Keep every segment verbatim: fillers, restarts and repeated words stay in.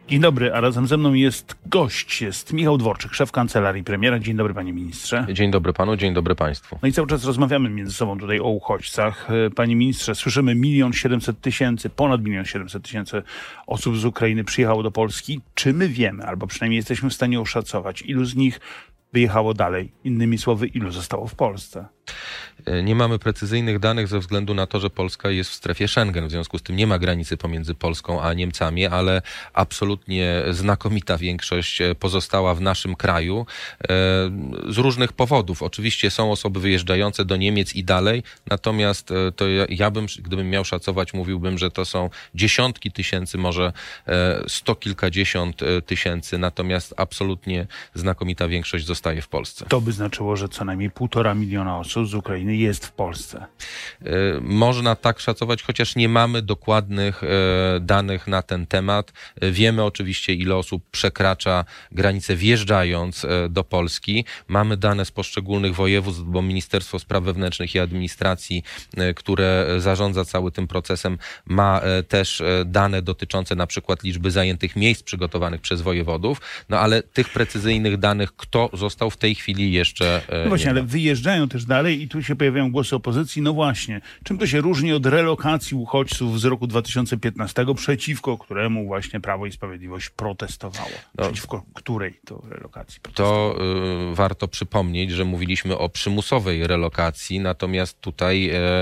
Dzień dobry, a razem ze mną jest gość, jest Michał Dworczyk, szef kancelarii premiera. Dzień dobry, panie ministrze. Dzień dobry panu, dzień dobry państwu. No i cały czas rozmawiamy między sobą tutaj o uchodźcach. Panie ministrze, słyszymy milion siedemset tysięcy, ponad milion siedemset tysięcy osób z Ukrainy przyjechało do Polski. Czy my wiemy, albo przynajmniej jesteśmy w stanie oszacować, ilu z nich wyjechało dalej? Innymi słowy, ilu zostało w Polsce? Nie mamy precyzyjnych danych ze względu na to, że Polska jest w strefie Schengen. W związku z tym nie ma granicy pomiędzy Polską a Niemcami, ale absolutnie znakomita większość pozostała w naszym kraju z różnych powodów. Oczywiście są osoby wyjeżdżające do Niemiec i dalej, natomiast to ja, ja bym, gdybym miał szacować, mówiłbym, że to są dziesiątki tysięcy, może sto kilkadziesiąt tysięcy, natomiast absolutnie znakomita większość zostaje w Polsce. To by znaczyło, że co najmniej półtora miliona osób z Ukrainy jest w Polsce. Można tak szacować, chociaż nie mamy dokładnych danych na ten temat. Wiemy oczywiście, ile osób przekracza granicę wjeżdżając do Polski. Mamy dane z poszczególnych województw, bo Ministerstwo Spraw Wewnętrznych i Administracji, które zarządza cały tym procesem, ma też dane dotyczące na przykład liczby zajętych miejsc przygotowanych przez wojewodów, no ale tych precyzyjnych danych, kto został w tej chwili jeszcze no właśnie, nie ale ma. Wyjeżdżają też dalej i tu się pojawiają głosy opozycji. No właśnie, czym to się różni od relokacji uchodźców z roku dwa tysiące piętnastego, przeciwko któremu właśnie Prawo i Sprawiedliwość protestowało? No, przeciwko której to relokacji protestowało? To y, warto przypomnieć, że mówiliśmy o przymusowej relokacji, natomiast tutaj y,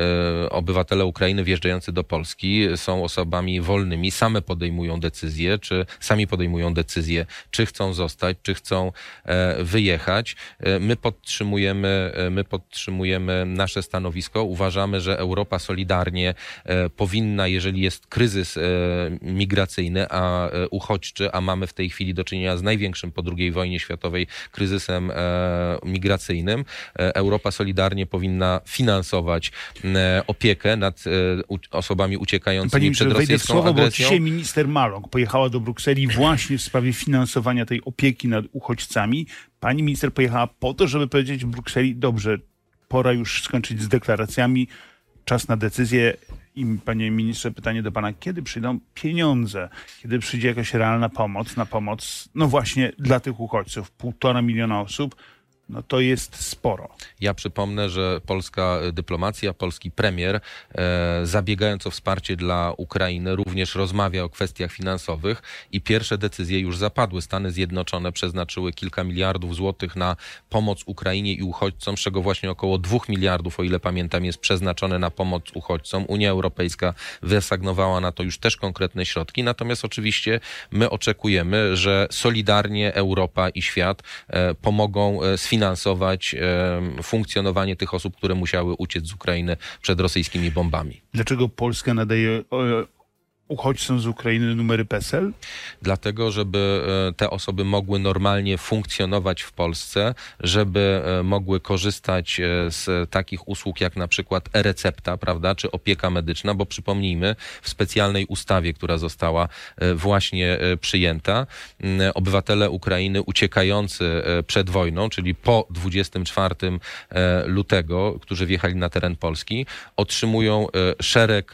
y, obywatele Ukrainy wjeżdżający do Polski są osobami wolnymi, same podejmują decyzje, czy sami podejmują decyzję, czy chcą zostać, czy chcą y, wyjechać. Y, my podtrzymujemy, y, my podtrzymujemy nasze stanowisko. Uważamy, że Europa solidarnie e, powinna, jeżeli jest kryzys e, migracyjny, a e, uchodźczy, a mamy w tej chwili do czynienia z największym po drugiej wojnie światowej kryzysem e, migracyjnym, e, Europa solidarnie powinna finansować e, opiekę nad e, u, osobami uciekającymi Panie przed rosyjską słowo, agresją. Bo dzisiaj minister Maląg pojechała do Brukseli właśnie w sprawie finansowania tej opieki nad uchodźcami. Pani minister pojechała po to, żeby powiedzieć w Brukseli, dobrze, pora już skończyć z deklaracjami, czas na decyzję. I panie ministrze, pytanie do pana, kiedy przyjdą pieniądze? Kiedy przyjdzie jakaś realna pomoc na pomoc, no właśnie dla tych uchodźców? Półtora miliona osób, no to jest sporo. Ja przypomnę, że polska dyplomacja, polski premier, e, zabiegając o wsparcie dla Ukrainy, również rozmawia o kwestiach finansowych i pierwsze decyzje już zapadły. Stany Zjednoczone przeznaczyły kilka miliardów złotych na pomoc Ukrainie i uchodźcom, z czego właśnie około dwóch miliardów, o ile pamiętam, jest przeznaczone na pomoc uchodźcom. Unia Europejska wyasygnowała na to już też konkretne środki, natomiast oczywiście my oczekujemy, że solidarnie Europa i świat e, pomogą sfinansować finansować e, funkcjonowanie tych osób, które musiały uciec z Ukrainy przed rosyjskimi bombami. Dlaczego Polska nadaje e, uchodźcom z Ukrainy numery PESEL? Dlatego, żeby te osoby mogły normalnie funkcjonować w Polsce, żeby mogły korzystać z takich usług jak na przykład e-recepta, prawda, czy opieka medyczna, bo przypomnijmy, w specjalnej ustawie, która została właśnie przyjęta, obywatele Ukrainy uciekający przed wojną, czyli po dwudziestego czwartego lutego, którzy wjechali na teren Polski, otrzymują szereg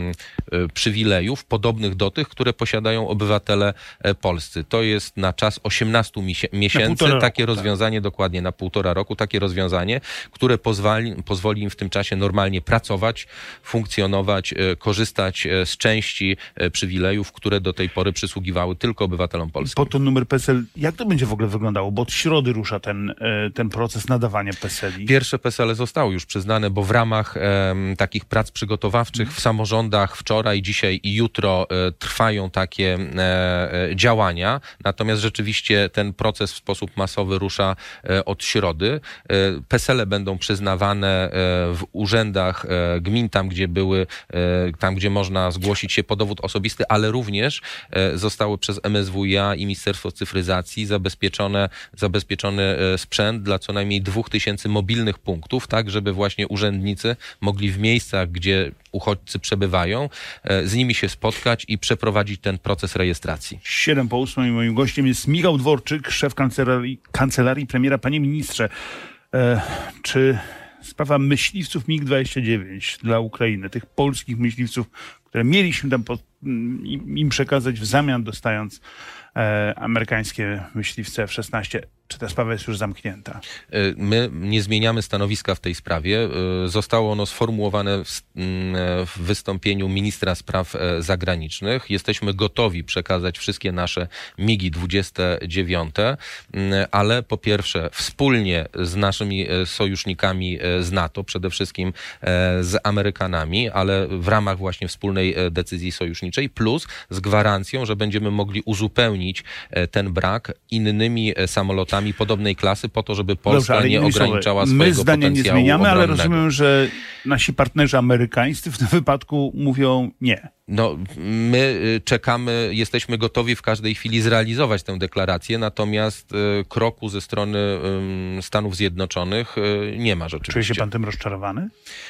przywilejów podobnych do tych, które posiadają obywatele polscy. To jest na czas osiemnastu miesięcy takie roku, rozwiązanie, tak. Dokładnie na półtora roku, takie rozwiązanie, które pozwoli, pozwoli im w tym czasie normalnie pracować, funkcjonować, korzystać z części przywilejów, które do tej pory przysługiwały tylko obywatelom polskim. Po to numer PESEL, jak to będzie w ogóle wyglądało? Bo od środy rusza ten, ten proces nadawania PESEL-i. Pierwsze PESEL-y zostały już przyznane, bo w ramach um, takich prac przygotowawczych hmm. w samorządach wczoraj, dzisiaj i jutro trwają takie e, działania, natomiast rzeczywiście ten proces w sposób masowy rusza e, od środy. E, PESEL-e będą przyznawane e, w urzędach e, gmin, tam gdzie były, e, tam gdzie można zgłosić się po dowód osobisty, ale również e, zostały przez M S W i A i Ministerstwo Cyfryzacji zabezpieczone, zabezpieczony e, sprzęt dla co najmniej dwóch tysięcy mobilnych punktów, tak żeby właśnie urzędnicy mogli w miejscach, gdzie uchodźcy przebywają, e, z nimi się spotkać i przeprowadzić ten proces rejestracji. siedem po ósmej moim gościem jest Michał Dworczyk, szef kancelarii, kancelarii premiera. Panie ministrze, e, czy sprawa myśliwców MiG dwadzieścia dziewięć dla Ukrainy, tych polskich myśliwców, które mieliśmy tam pod, im, im przekazać w zamian, dostając e, amerykańskie myśliwce F szesnaście. Czy ta sprawa jest już zamknięta? My nie zmieniamy stanowiska w tej sprawie. Zostało ono sformułowane w, w wystąpieniu ministra spraw zagranicznych. Jesteśmy gotowi przekazać wszystkie nasze migi dwadzieścia dziewięć, ale po pierwsze wspólnie z naszymi sojusznikami z NATO, przede wszystkim z Amerykanami, ale w ramach właśnie wspólnej decyzji sojuszniczej, plus z gwarancją, że będziemy mogli uzupełnić ten brak innymi samolotami podobnej klasy po to, żeby Polska Dobrze, nie ograniczała swojego My zdania potencjału nie zmieniamy, obronnego. Ale rozumiem, że nasi partnerzy amerykańscy w tym wypadku mówią nie. No, my czekamy, jesteśmy gotowi w każdej chwili zrealizować tę deklarację, natomiast kroku ze strony Stanów Zjednoczonych nie ma rzeczywiście. Czuje się pan tym rozczarowany?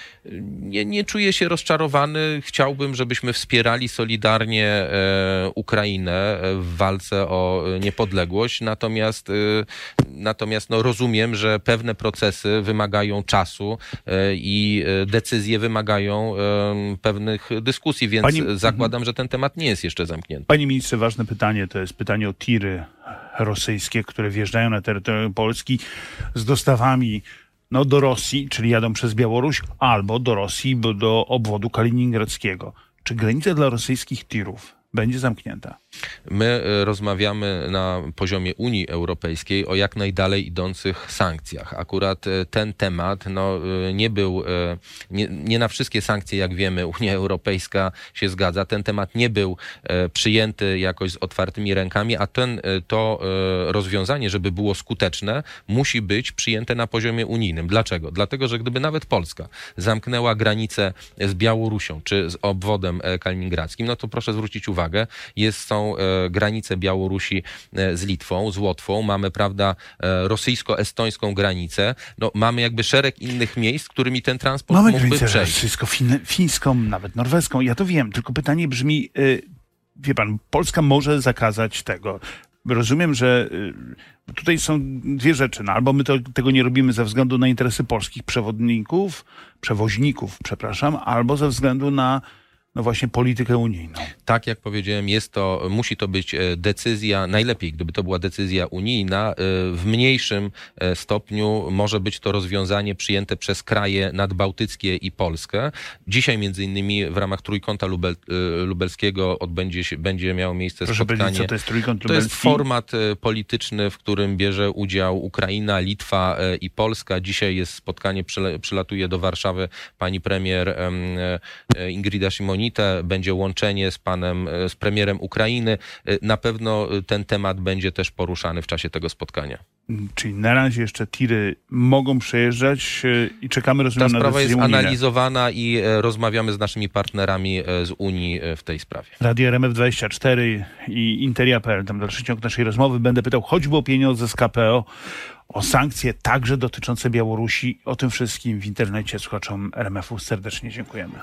Nie, nie czuję się rozczarowany. Chciałbym, żebyśmy wspierali solidarnie e, Ukrainę w walce o niepodległość, natomiast, e, natomiast no, rozumiem, że pewne procesy wymagają czasu e, i decyzje wymagają e, pewnych dyskusji, więc Pani... zakładam, że ten temat nie jest jeszcze zamknięty. Panie ministrze, ważne pytanie to jest pytanie o tiry rosyjskie, które wjeżdżają na terytorium Polski z dostawami no, do Rosji, czyli jadą przez Białoruś, albo do Rosji, bo do obwodu kaliningradzkiego. Czy granica dla rosyjskich tirów będzie zamknięta? My rozmawiamy na poziomie Unii Europejskiej o jak najdalej idących sankcjach. Akurat ten temat no, nie był, nie, nie na wszystkie sankcje, jak wiemy, Unia Europejska się zgadza. Ten temat nie był przyjęty jakoś z otwartymi rękami, a ten, to rozwiązanie, żeby było skuteczne, musi być przyjęte na poziomie unijnym. Dlaczego? Dlatego, że gdyby nawet Polska zamknęła granicę z Białorusią czy z obwodem kaliningradzkim, no to proszę zwrócić uwagę, jest, są granice Białorusi z Litwą, z Łotwą, mamy, prawda, rosyjsko-estońską granicę, no mamy jakby szereg innych miejsc, którymi ten transport mamy mógłby granicę przejść. rosyjsko-fińską, nawet norweską, ja to wiem, tylko pytanie brzmi, yy, wie pan, Polska może zakazać tego. Rozumiem, że yy, tutaj są dwie rzeczy, no, albo my to, tego nie robimy ze względu na interesy polskich przewodników, przewoźników, przepraszam, albo ze względu na no właśnie politykę unijną. Tak jak powiedziałem, jest to, musi to być decyzja, najlepiej gdyby to była decyzja unijna, w mniejszym stopniu może być to rozwiązanie przyjęte przez kraje nadbałtyckie i Polskę. Dzisiaj między innymi w ramach Trójkąta Lubel, Lubelskiego odbędzie się, będzie miało miejsce Proszę spotkanie. powiedzieć, co to jest Trójkąt Lubelski? To jest format polityczny, w którym bierze udział Ukraina, Litwa i Polska. Dzisiaj jest spotkanie, przylatuje do Warszawy pani premier Ingrida Szymonita, będzie łączenie z panem, z premierem Ukrainy. Na pewno ten temat będzie też poruszany w czasie tego spotkania. Czyli na razie jeszcze tiry mogą przejeżdżać i czekamy, rozumiem, Ta na sprawa jest unijne. analizowana i rozmawiamy z naszymi partnerami z Unii w tej sprawie. Radio R M F dwadzieścia cztery i Interia kropka p l, tam dalszy ciąg naszej rozmowy. Będę pytał choćby o pieniądze z K P O, o sankcje także dotyczące Białorusi. O tym wszystkim w internecie słuchaczom R M F u serdecznie dziękujemy.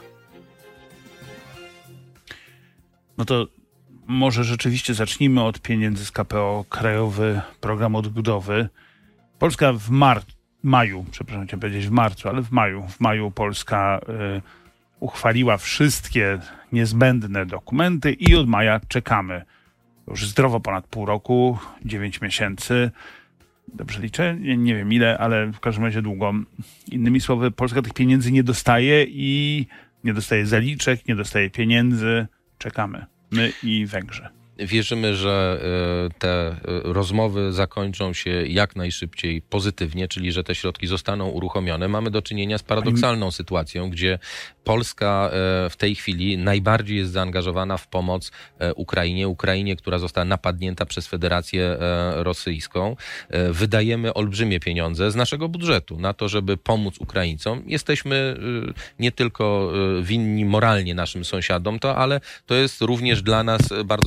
No to może rzeczywiście zacznijmy od pieniędzy z K P O, Krajowy Program Odbudowy. Polska w mar- maju, przepraszam, chciałem powiedzieć w marcu, ale w maju, w maju Polska y, uchwaliła wszystkie niezbędne dokumenty i od maja czekamy. Już zdrowo ponad pół roku, dziewięć miesięcy. Dobrze liczę? Nie, nie wiem ile, ale w każdym razie długo. Innymi słowy, Polska tych pieniędzy nie dostaje i nie dostaje zaliczek, nie dostaje pieniędzy. Czekamy. My i Węgrzy. Wierzymy, że te rozmowy zakończą się jak najszybciej pozytywnie, czyli że te środki zostaną uruchomione. Mamy do czynienia z paradoksalną sytuacją, gdzie Polska w tej chwili najbardziej jest zaangażowana w pomoc Ukrainie. Ukrainie, która została napadnięta przez Federację Rosyjską. Wydajemy olbrzymie pieniądze z naszego budżetu na to, żeby pomóc Ukraińcom. Jesteśmy nie tylko winni moralnie naszym sąsiadom, to, ale to jest również dla nas bardzo taka praca.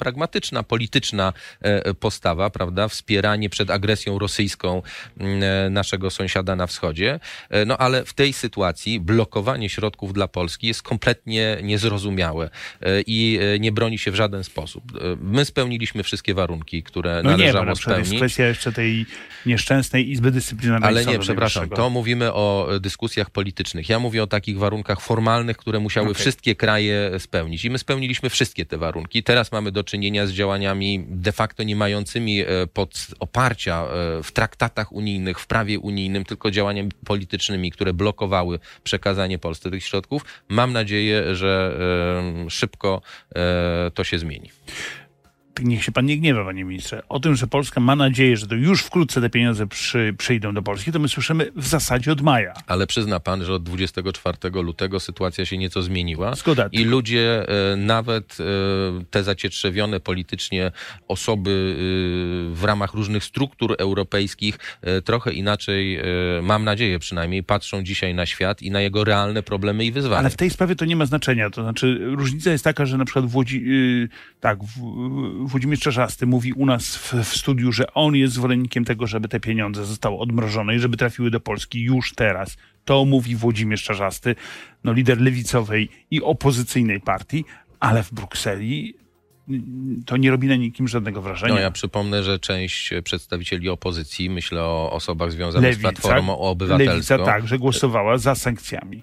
pragmatyczna, polityczna postawa, prawda? Wspieranie przed agresją rosyjską naszego sąsiada na wschodzie. No ale w tej sytuacji blokowanie środków dla Polski jest kompletnie niezrozumiałe i nie broni się w żaden sposób. My spełniliśmy wszystkie warunki, które no należało nie, bo spełnić. jest kwestia jeszcze tej nieszczęsnej Izby Dyscyplinarnej. Ale nie, przepraszam, to mówimy o dyskusjach politycznych. Ja mówię o takich warunkach formalnych, które musiały okay. wszystkie kraje spełnić. I my spełniliśmy wszystkie te warunki. Teraz mamy do czynienia z działaniami de facto nie mającymi pod oparcia w traktatach unijnych, w prawie unijnym, tylko działaniami politycznymi, które blokowały przekazanie Polsce tych środków. Mam nadzieję, że szybko to się zmieni. Niech się pan nie gniewa, panie ministrze. O tym, że Polska ma nadzieję, że to już wkrótce te pieniądze przy, przyjdą do Polski, to my słyszymy w zasadzie od maja. Ale przyzna pan, że od dwudziestego czwartego lutego sytuacja się nieco zmieniła. Zgoda. I ludzie, e, nawet e, te zacietrzewione politycznie osoby e, w ramach różnych struktur europejskich e, trochę inaczej, e, mam nadzieję przynajmniej, patrzą dzisiaj na świat i na jego realne problemy i wyzwania. Ale w tej sprawie to nie ma znaczenia. To znaczy różnica jest taka, że na przykład w Łodzi, yy, tak, w, Włodzimierz Czarzasty mówi u nas w, w studiu, że on jest zwolennikiem tego, żeby te pieniądze zostały odmrożone i żeby trafiły do Polski już teraz. To mówi Włodzimierz Czarzasty, no, lider lewicowej i opozycyjnej partii, ale w Brukseli to nie robi na nikim żadnego wrażenia. No ja przypomnę, że część przedstawicieli opozycji, myślę o osobach związanych Lewica, z Platformą Obywatelską. Lewica także głosowała za sankcjami.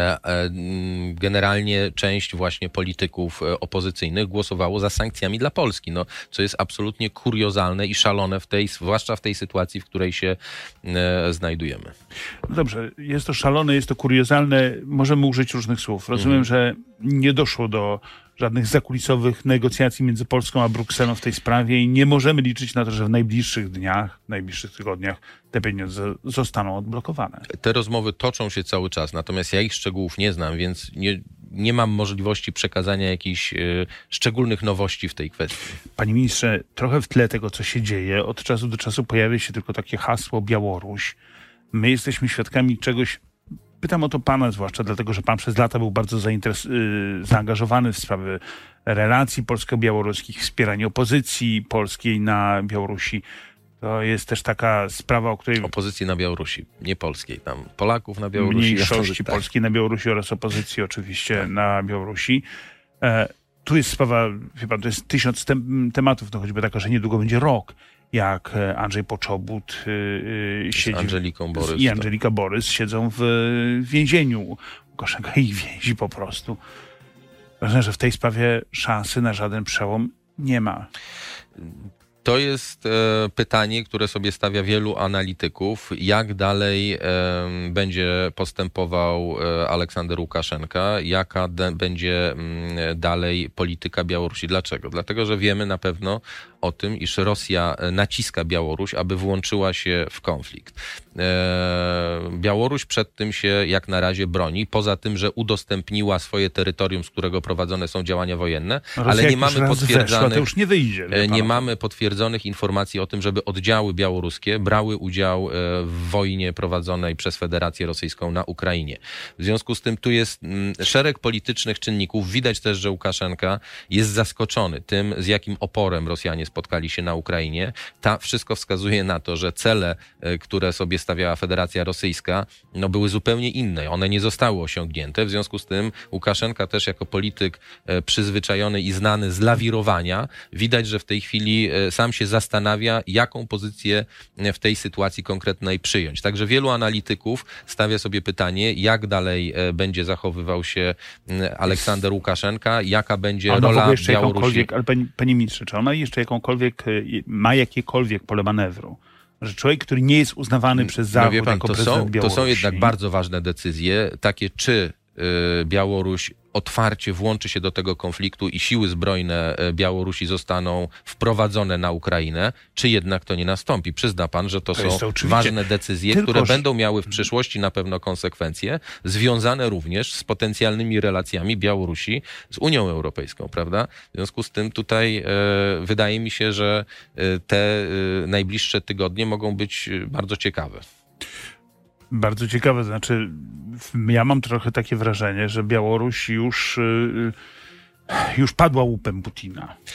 Generalnie część właśnie polityków opozycyjnych głosowało za sankcjami dla Polski, no, co jest absolutnie kuriozalne i szalone, w tej, zwłaszcza w tej sytuacji, w której się e, znajdujemy. No dobrze, jest to szalone, jest to kuriozalne, możemy użyć różnych słów. Rozumiem, mhm. że nie doszło do żadnych zakulisowych negocjacji między Polską a Brukselą w tej sprawie i nie możemy liczyć na to, że w najbliższych dniach, w najbliższych tygodniach te pieniądze zostaną odblokowane. Te rozmowy toczą się cały czas, natomiast ja ich szczegółów nie znam, więc nie, nie mam możliwości przekazania jakichś y, szczególnych nowości w tej kwestii. Panie ministrze, trochę w tle tego, co się dzieje, od czasu do czasu pojawia się tylko takie hasło Białoruś. My jesteśmy świadkami czegoś. Pytam o to pana zwłaszcza, dlatego że pan przez lata był bardzo zainteres- y, zaangażowany w sprawy relacji polsko-białoruskich, wspieranie opozycji polskiej na Białorusi. To jest też taka sprawa, o której... Opozycji na Białorusi, nie polskiej. Tam Polaków na Białorusi. Mniejszości tak. polskiej na Białorusi oraz opozycji oczywiście tak. na Białorusi. E, tu jest sprawa, wie pan, to jest tysiąc tem- tematów, no choćby taka, że niedługo będzie rok, jak Andrzej Poczobut y, y, siedzi... Z Angeliką Borys. I Angelika tak. Borys siedzą w więzieniu. Łukaszenka ich więzi po prostu. Ważne, że w tej sprawie szansy na żaden przełom nie ma. To jest e, pytanie, które sobie stawia wielu analityków. Jak dalej e, będzie postępował e, Aleksander Łukaszenka? Jaka de, będzie m, dalej polityka Białorusi? Dlaczego? Dlatego, że wiemy na pewno o tym, iż Rosja naciska Białoruś, aby włączyła się w konflikt. E, Białoruś przed tym się jak na razie broni, poza tym, że udostępniła swoje terytorium, z którego prowadzone są działania wojenne, Rosja ale nie mamy potwierdzonych... to już nie wyjdzie. Nie, nie mamy potwierdzonych informacji o tym, żeby oddziały białoruskie brały udział w wojnie prowadzonej przez Federację Rosyjską na Ukrainie. W związku z tym tu jest szereg politycznych czynników. Widać też, że Łukaszenka jest zaskoczony tym, z jakim oporem Rosjanie spotkali się na Ukrainie. Ta wszystko wskazuje na to, że cele, które sobie stawiała Federacja Rosyjska, no były zupełnie inne. One nie zostały osiągnięte. W związku z tym Łukaszenka też jako polityk przyzwyczajony i znany z lawirowania, widać, że w tej chwili sam się zastanawia, jaką pozycję w tej sytuacji konkretnej przyjąć. Także wielu analityków stawia sobie pytanie, jak dalej będzie zachowywał się Aleksander Łukaszenka, jaka będzie ona rola jeszcze Białorusi. Ale panie, panie ministrze, czy ona jeszcze jakąkolwiek, ma jakiekolwiek pole manewru? Że człowiek, który nie jest uznawany przez Zachód no wie pan, jako to prezydent są, Białorusi... To są jednak bardzo ważne decyzje, takie czy y, Białoruś otwarcie włączy się do tego konfliktu i siły zbrojne Białorusi zostaną wprowadzone na Ukrainę, czy jednak to nie nastąpi. Przyzna pan, że to, to są to ważne decyzje, Tylko, które że... będą miały w przyszłości na pewno konsekwencje, związane również z potencjalnymi relacjami Białorusi z Unią Europejską, prawda? W związku z tym tutaj e, wydaje mi się, że e, te e, najbliższe tygodnie mogą być bardzo ciekawe. Bardzo ciekawe, znaczy ja mam trochę takie wrażenie, że Białoruś już, już padła łupem Putina.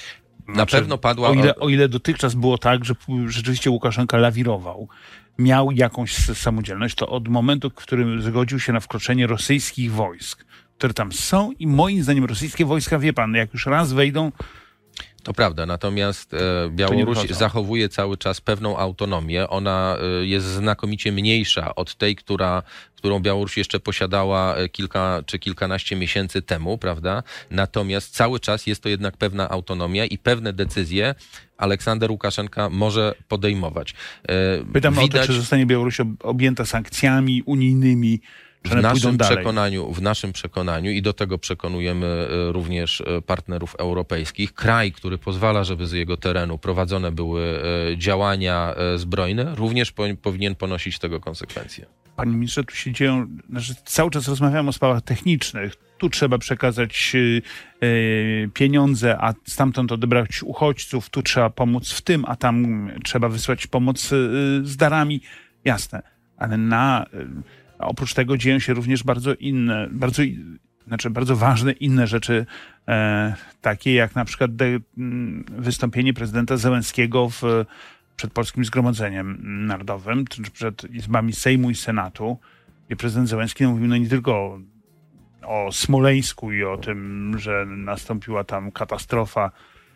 Na znaczy, pewno padła... O ile, o ile dotychczas było tak, że rzeczywiście Łukaszenka lawirował, miał jakąś samodzielność, to od momentu, w którym zgodził się na wkroczenie rosyjskich wojsk, które tam są i moim zdaniem rosyjskie wojska, wie pan, jak już raz wejdą... To prawda, natomiast e, Białoruś zachowuje cały czas pewną autonomię. Ona e, jest znakomicie mniejsza od tej, która, którą Białoruś jeszcze posiadała kilka czy kilkanaście miesięcy temu, prawda? Natomiast cały czas jest to jednak pewna autonomia i pewne decyzje Aleksander Łukaszenka może podejmować. E, Pytam widać... o to, czy zostanie Białoruś objęta sankcjami unijnymi. W naszym, przekonaniu, w naszym przekonaniu i do tego przekonujemy również partnerów europejskich, kraj, który pozwala, żeby z jego terenu prowadzone były działania zbrojne, również powinien ponosić tego konsekwencje. Panie ministrze, tu się dzieją, znaczy cały czas rozmawiamy o sprawach technicznych. Tu trzeba przekazać y, pieniądze, a stamtąd odebrać uchodźców, tu trzeba pomóc w tym, a tam trzeba wysłać pomoc y, z darami. Jasne, ale na... Y, A oprócz tego dzieją się również bardzo inne, bardzo, znaczy bardzo ważne inne rzeczy, e, takie jak na przykład de, m, wystąpienie prezydenta Zełenskiego w, przed Polskim Zgromadzeniem Narodowym, czy przed izbami Sejmu i Senatu, gdzie prezydent Zełenski mówił no nie tylko o, o Smoleńsku i o tym, że nastąpiła tam katastrofa,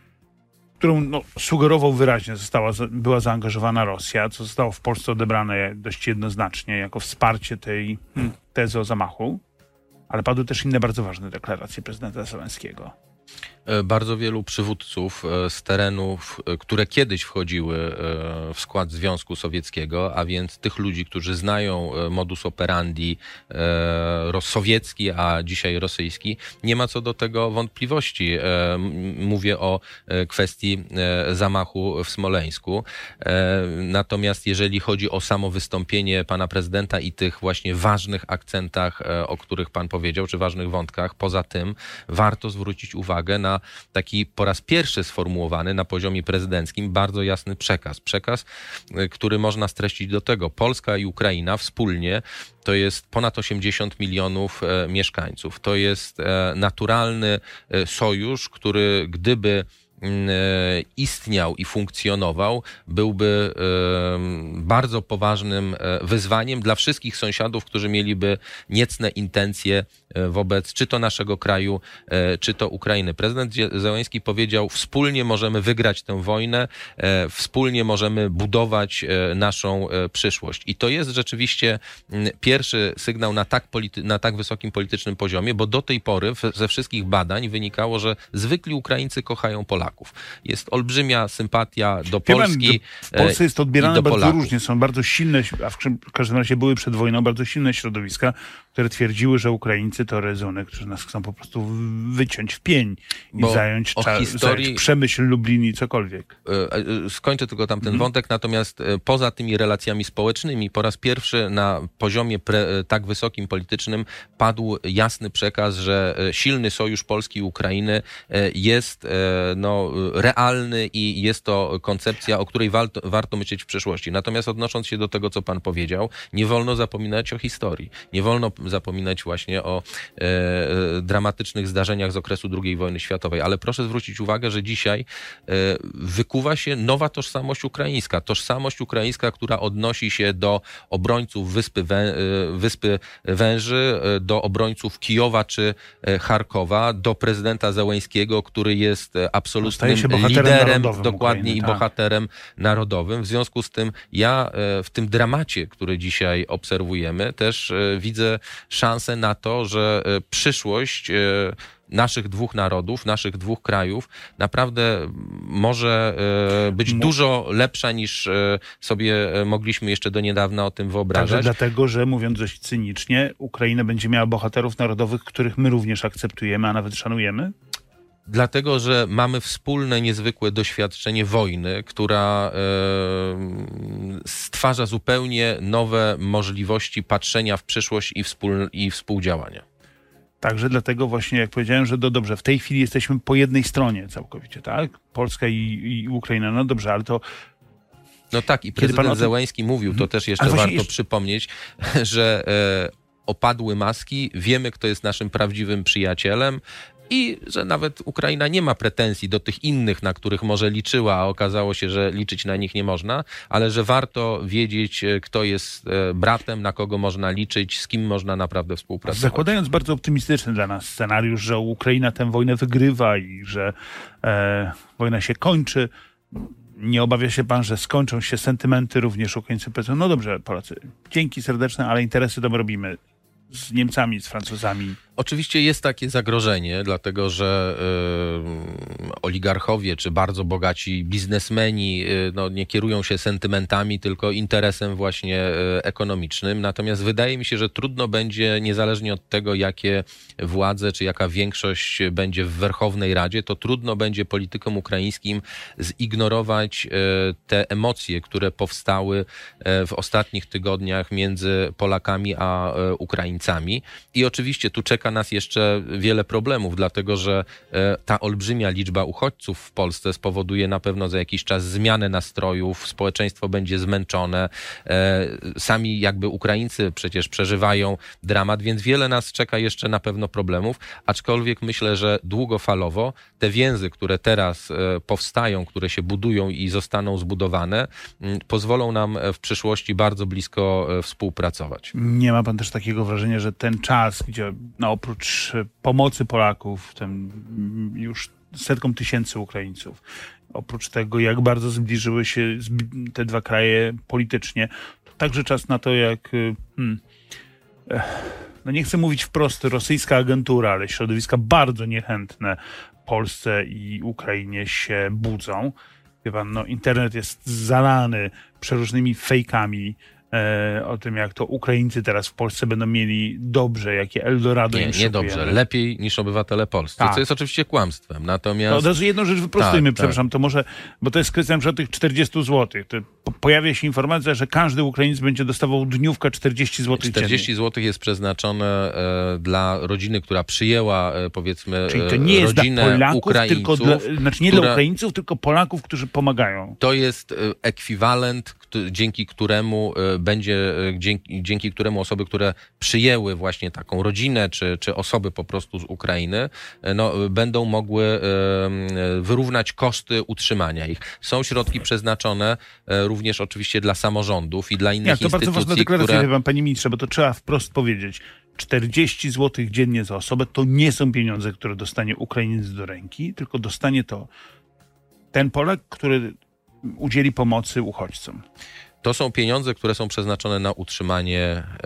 którą no, sugerował wyraźnie, została, była zaangażowana Rosja, co zostało w Polsce odebrane dość jednoznacznie jako wsparcie tej hmm, tezy o zamachu, ale padły też inne bardzo ważne deklaracje prezydenta Zełenskiego. Bardzo wielu przywódców z terenów, które kiedyś wchodziły w skład Związku Sowieckiego, a więc tych ludzi, którzy znają modus operandi sowiecki, a dzisiaj rosyjski, nie ma co do tego wątpliwości. Mówię o kwestii zamachu w Smoleńsku. Natomiast jeżeli chodzi o samo wystąpienie pana prezydenta i tych właśnie ważnych akcentach, o których pan powiedział, czy ważnych wątkach, poza tym warto zwrócić uwagę na taki po raz pierwszy sformułowany na poziomie prezydenckim bardzo jasny przekaz. Przekaz, który można streścić do tego. Polska i Ukraina wspólnie to jest ponad osiemdziesiąt milionów e, mieszkańców. To jest e, naturalny e, sojusz, który gdyby istniał i funkcjonował, byłby bardzo poważnym wyzwaniem dla wszystkich sąsiadów, którzy mieliby niecne intencje wobec czy to naszego kraju, czy to Ukrainy. Prezydent Zełenski powiedział, wspólnie możemy wygrać tę wojnę, wspólnie możemy budować naszą przyszłość. I to jest rzeczywiście pierwszy sygnał na tak, polity- na tak wysokim politycznym poziomie, bo do tej pory ze wszystkich badań wynikało, że zwykli Ukraińcy kochają Polaków. Jest olbrzymia sympatia do Polski. W Polsce jest to odbierane bardzo Polaków. różnie. Są bardzo silne, a w każdym razie były przed wojną bardzo silne środowiska, które twierdziły, że Ukraińcy to rezuny, którzy nas chcą po prostu wyciąć w pień i Bo zająć, cza- historii... zająć Przemyśl, Lublin i cokolwiek. Skończę tylko tam ten hmm. wątek, natomiast poza tymi relacjami społecznymi po raz pierwszy na poziomie pre, tak wysokim politycznym padł jasny przekaz, że silny sojusz Polski i Ukrainy jest no, realny i jest to koncepcja, o której warto, warto myśleć w przyszłości. Natomiast odnosząc się do tego, co pan powiedział, nie wolno zapominać o historii. Nie wolno zapominać właśnie o e, dramatycznych zdarzeniach z okresu drugiej wojny światowej. Ale proszę zwrócić uwagę, że dzisiaj e, wykuwa się nowa tożsamość ukraińska. Tożsamość ukraińska, która odnosi się do obrońców Wyspy, Wę, Wyspy Węży, do obrońców Kijowa czy Charkowa, do prezydenta Zełenskiego, który jest absolutnym liderem dokładnie Ukrainy, i tak. bohaterem narodowym. W związku z tym ja w tym dramacie, który dzisiaj obserwujemy, też widzę szansę na to, że przyszłość naszych dwóch narodów, naszych dwóch krajów naprawdę może być Mo- dużo lepsza niż sobie mogliśmy jeszcze do niedawna o tym wyobrażać. Także dlatego, że mówiąc dość cynicznie, Ukraina będzie miała bohaterów narodowych, których my również akceptujemy, a nawet szanujemy? Dlatego, że mamy wspólne, niezwykłe doświadczenie wojny, która e, stwarza zupełnie nowe możliwości patrzenia w przyszłość i, wspól, i współdziałania. Także dlatego właśnie, jak powiedziałem, że do, dobrze, w tej chwili jesteśmy po jednej stronie całkowicie, tak? Polska i, i Ukraina, no dobrze, ale to... No tak, i prezydent tym... Zełenski mówił, to też jeszcze warto jeszcze... przypomnieć, że e, opadły maski, wiemy, kto jest naszym prawdziwym przyjacielem, i że nawet Ukraina nie ma pretensji do tych innych, na których może liczyła, a okazało się, że liczyć na nich nie można, ale że warto wiedzieć, kto jest bratem, na kogo można liczyć, z kim można naprawdę współpracować. Zakładając bardzo optymistyczny dla nas scenariusz, że Ukraina tę wojnę wygrywa i że e, wojna się kończy, nie obawia się pan, że skończą się sentymenty również Ukraińcy powiedzą, no dobrze Polacy, dzięki serdeczne, ale interesy to my robimy z Niemcami, z Francuzami. Oczywiście jest takie zagrożenie, dlatego że y, oligarchowie czy bardzo bogaci biznesmeni y, no, nie kierują się sentymentami, tylko interesem właśnie y, ekonomicznym. Natomiast wydaje mi się, że trudno będzie, niezależnie od tego, jakie władze czy jaka większość będzie w Werchownej Radzie, to trudno będzie politykom ukraińskim zignorować y, te emocje, które powstały y, w ostatnich tygodniach między Polakami a y, Ukraińcami. I oczywiście tu czeka nas jeszcze wiele problemów, dlatego że ta olbrzymia liczba uchodźców w Polsce spowoduje na pewno za jakiś czas zmianę nastrojów, społeczeństwo będzie zmęczone, sami jakby Ukraińcy przecież przeżywają dramat, więc wiele nas czeka jeszcze na pewno problemów, aczkolwiek myślę, że długofalowo te więzy, które teraz powstają, które się budują i zostaną zbudowane, pozwolą nam w przyszłości bardzo blisko współpracować. Nie ma pan też takiego wrażenia, że ten czas, gdzie no, oprócz pomocy Polaków, tym już setkom tysięcy Ukraińców, oprócz tego, jak bardzo zbliżyły się te dwa kraje politycznie, to także czas na to, jak hmm, no nie chcę mówić wprost rosyjska agentura, ale środowiska bardzo niechętne Polsce i Ukrainie się budzą. Wie pan, no internet jest zalany przeróżnymi fejkami e, o tym, jak to Ukraińcy teraz w Polsce będą mieli dobrze, jakie Eldorado nie, im nie szykuje. dobrze, lepiej niż obywatele polscy, tak. Co jest oczywiście kłamstwem. Natomiast... No, od razu jedną rzecz wyprostujmy, tak, przepraszam, tak. to może, bo to jest kwestia na przykład tych czterdziestu złotych. To po, pojawia się informacja, że każdy Ukrainiec będzie dostawał dniówkę czterdzieści złotych czterdzieści złotych jest przeznaczone e, dla rodziny, która przyjęła e, powiedzmy Czyli to nie jest rodzinę dla Polaków, Ukraińców, tylko dla, znaczy nie która... dla Ukraińców, tylko Polaków, którzy pomagają. To jest ekwiwalent, dzięki któremu będzie, dzięki, dzięki któremu osoby, które przyjęły właśnie taką rodzinę, czy, czy osoby po prostu z Ukrainy, no, będą mogły wyrównać koszty utrzymania ich. Są środki przeznaczone również oczywiście dla samorządów i dla innych instytucji. instytucji, To bardzo ważna deklaracja, które... wie pan, panie ministrze, bo to trzeba wprost powiedzieć. czterdzieści złotych dziennie za osobę to nie są pieniądze, które dostanie Ukrainiec do ręki, tylko dostanie to ten Polak, który udzieli pomocy uchodźcom. To są pieniądze, które są przeznaczone na utrzymanie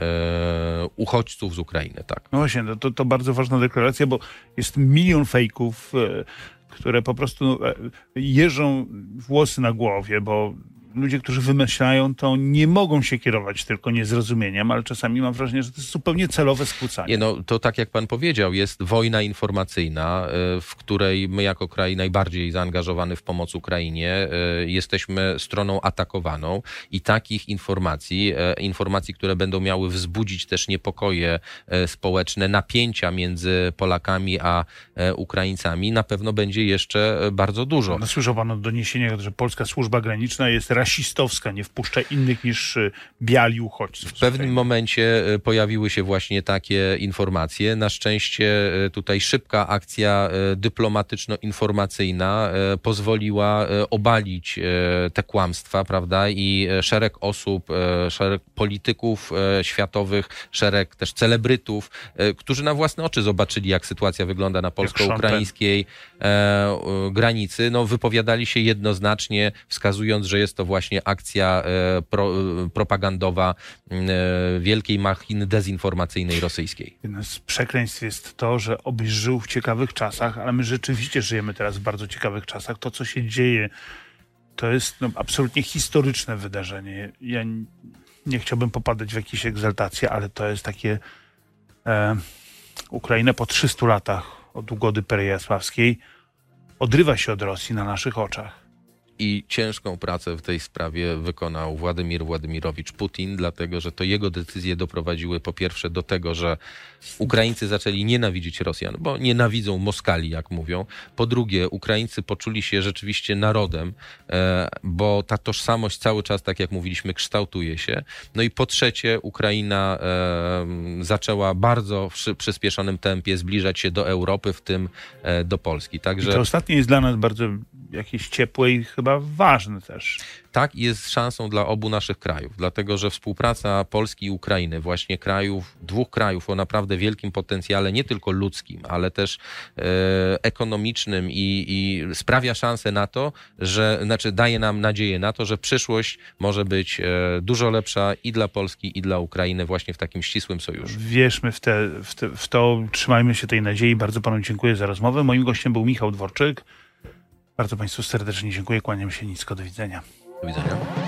e, uchodźców z Ukrainy, tak. No właśnie, to, to bardzo ważna deklaracja, bo jest milion fejków, e, które po prostu e, jeżą włosy na głowie, bo ludzie, którzy wymyślają, to nie mogą się kierować tylko niezrozumieniem, ale czasami mam wrażenie, że to jest zupełnie celowe skłócanie. Nie, no to tak jak pan powiedział, jest wojna informacyjna, w której my jako kraj najbardziej zaangażowany w pomoc Ukrainie jesteśmy stroną atakowaną i takich informacji, informacji, które będą miały wzbudzić też niepokoje społeczne, napięcia między Polakami a Ukraińcami, na pewno będzie jeszcze bardzo dużo. No, słyszał pan o doniesieniach, że polska służba graniczna jest rasistowska, nie wpuszcza innych niż biali uchodźców. W pewnym momencie pojawiły się właśnie takie informacje. Na szczęście tutaj szybka akcja dyplomatyczno-informacyjna pozwoliła obalić te kłamstwa, prawda? I szereg osób, szereg polityków światowych, szereg też celebrytów, którzy na własne oczy zobaczyli, jak sytuacja wygląda na polsko-ukraińskiej granicy, no wypowiadali się jednoznacznie, wskazując, że jest to właśnie akcja e, pro, propagandowa e, wielkiej machiny dezinformacyjnej rosyjskiej. Jednym z przekleństw jest to, że obyś żył w ciekawych czasach, ale my rzeczywiście żyjemy teraz w bardzo ciekawych czasach. To, co się dzieje, to jest no, absolutnie historyczne wydarzenie. Ja nie, nie chciałbym popadać w jakieś egzaltacje, ale to jest takie e, Ukraina po trzystu latach od ugody perejaslawskiej odrywa się od Rosji na naszych oczach. i ciężką pracę w tej sprawie wykonał Władimir Władimirowicz Putin, dlatego że to jego decyzje doprowadziły po pierwsze do tego, że Ukraińcy zaczęli nienawidzić Rosjan, bo nienawidzą Moskali, jak mówią. Po drugie, Ukraińcy poczuli się rzeczywiście narodem, bo ta tożsamość cały czas, tak jak mówiliśmy, kształtuje się. No i po trzecie, Ukraina zaczęła bardzo w przyspieszonym tempie zbliżać się do Europy, w tym do Polski. Także... I to ostatnie jest dla nas bardzo jakieś ciepłe i chyba ważne też. Tak, jest szansą dla obu naszych krajów, dlatego że współpraca Polski i Ukrainy, właśnie krajów, dwóch krajów o naprawdę wielkim potencjale, nie tylko ludzkim, ale też e, ekonomicznym i, i sprawia szansę na to, że, znaczy daje nam nadzieję na to, że przyszłość może być e, dużo lepsza i dla Polski, i dla Ukrainy właśnie w takim ścisłym sojuszu. Wierzmy w, te, w, te, w to, trzymajmy się tej nadziei. Bardzo panu dziękuję za rozmowę. Moim gościem był Michał Dworczyk. Bardzo państwu serdecznie dziękuję, kłaniam się nisko, do widzenia. Do widzenia.